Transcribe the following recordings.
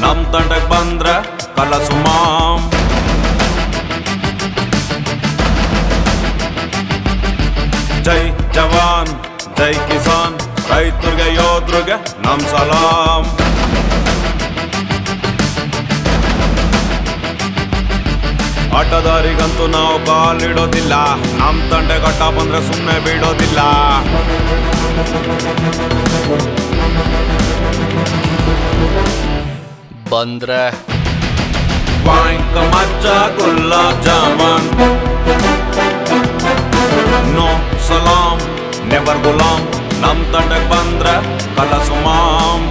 ನಮ್ ತಂಡಕ್ ಬಂದ್ರೆ ಕಲಸು ಮಾಮ್. ಜೈ ಜವಾನ್ ಜೈ ಕಿಸಾನ್, ರೈತರಿಗೆ ಯೋಧರಿಗೆ ನಮ್ ಸಲಾಂ. ಆಟದಾರಿಗಂತೂ ನಾವು ಕಾಲಿಡೋದಿಲ್ಲ, ನಮ್ ತಂಡೆ ಗಟ್ಟ ಬಂದ್ರೆ ಸುಮ್ಮನೆ ಬಿಡೋದಿಲ್ಲ. ಬಂದ್ರೆ ವಾಂಕ ಮಚ್ಚ ಗುಲಾಬ್ ಜಾಮೂನ್, ನೋ ಸಲಾಂ ನೆವರ್ ಗುಲಾಮ್. ನಮ್ ತಂಡಕ್ ಬಂದ್ರೆ ಕಲಸು ಮಾಮ್.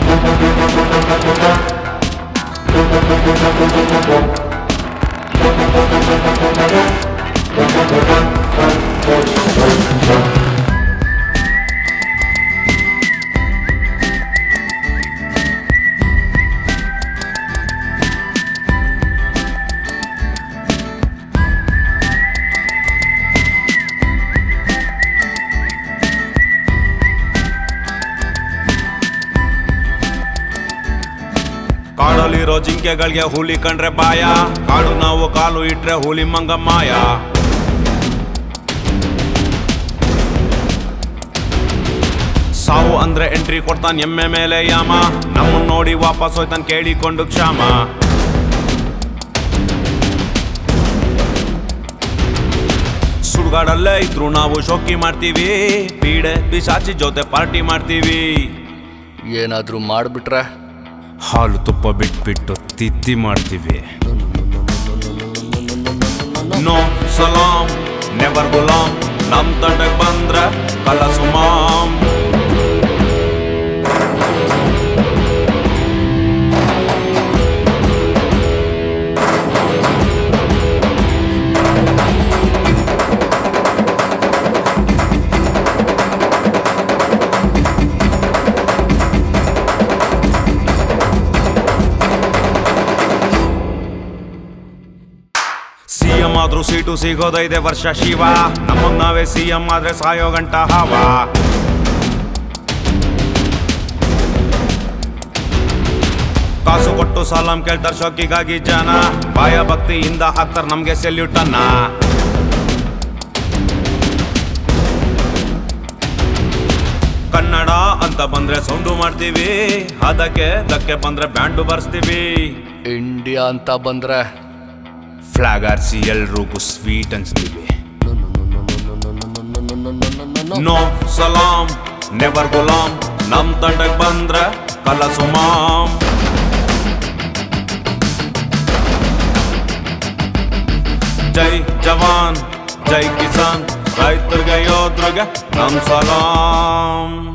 ಕಾಡಲ್ಲಿರೋ ಜಿಂಕೆಗಳಿಗೆ ಹುಲಿ ಕಂಡ್ರೆ ಬಾಯ, ಕಾಡು ನಾವು ಕಾಲು ಇಟ್ರೆ ಹುಲಿ ಮಂಗ ಮಾಯ. ಸಾವು ಅಂದ್ರೆ ಎಂಟ್ರಿ ಕೊಡ್ತಾನ್ ಎಮ್ಮೆ ಮೇಲೆ ಯಾಮ, ನಮ್ಮನ್ ನೋಡಿ ವಾಪಸ್ ಹೋಯ್ತಾನ್ ಕೇಳಿಕೊಂಡು ಕ್ಷಾಮ. ಸುಡ್ಗಾಡಲ್ಲೇ ಇದ್ರು ನಾವು ಶೋಕಿ ಮಾಡ್ತೀವಿ, ಪೀಡೆ ಪಿಶಾಚಿ ಜೊತೆ ಪಾರ್ಟಿ ಮಾಡ್ತೀವಿ. ಏನಾದ್ರೂ ಮಾಡ್ಬಿಟ್ರೆ ಹಾಲು ತುಪ್ಪ ಬಿಟ್ಬಿಟ್ಟು ತಿತ್ತಿ ಮಾಡ್ತೀವಿ. ನೋ ಸಲಾಂ ನೆವರ್ ಗುಲಾಮ್, ನಮ್ ತಂಡಕ್ ಬಂದ್ರೆ ಕಲಸು ಮಾಮ್. ಸಿಎಂ ಆದ್ರೂ ಸೀಟು ಸಿಗೋದೈದೆ ವರ್ಷ ಶಿವ, ನಮಗ್ ನಾವೇ ಸಿಎಂ ಆದ್ರೆ ಸಾಯೋ ಗಂಟ ಹಾವ. ಕಾಸು ಕೊಟ್ಟು ಸಲಾಂ ಕೇಳ್ತಾರ ಶೋಕಿಗಾಗಿ ಜನ, ಬಾಯ ಭಕ್ತಿಯಿಂದ ಹಾಕ್ತಾರ ನಮ್ಗೆ ಸೆಲ್ಯೂಟ್ ಅನ್ನ. ಕನ್ನಡ ಅಂತ ಬಂದ್ರೆ ಸೌಂಡು ಮಾಡ್ತೀವಿ, ಅದಕ್ಕೆ ಧಕ್ಕೆ ಬಂದ್ರೆ ಬ್ಯಾಂಡು ಬರ್ಸ್ತೀವಿ. ಇಂಡಿಯಾ ಅಂತ ಬಂದ್ರೆ ಫ್ಲಾಗ್ ಆರ್ಸಿ ಎಲ್ರಿಗೂ ಸ್ವೀಟ್ ಅನ್ಸ್ತೀವಿ. ನೋ ಸಲಾಂ ನೆವರ್ ಗುಲಾಮ್, ನಮ್ ತಂಡಕ್ ಬಂದ್ರೆ ಕಲಸು ಮಾಮ್. ಜೈ ಜವಾನ್ ಜೈ ಕಿಸಾನ್, ರೈತರಿಗೆ ಯೋಧರಿಗೆ ನಮ್ ಸಲಾಂ.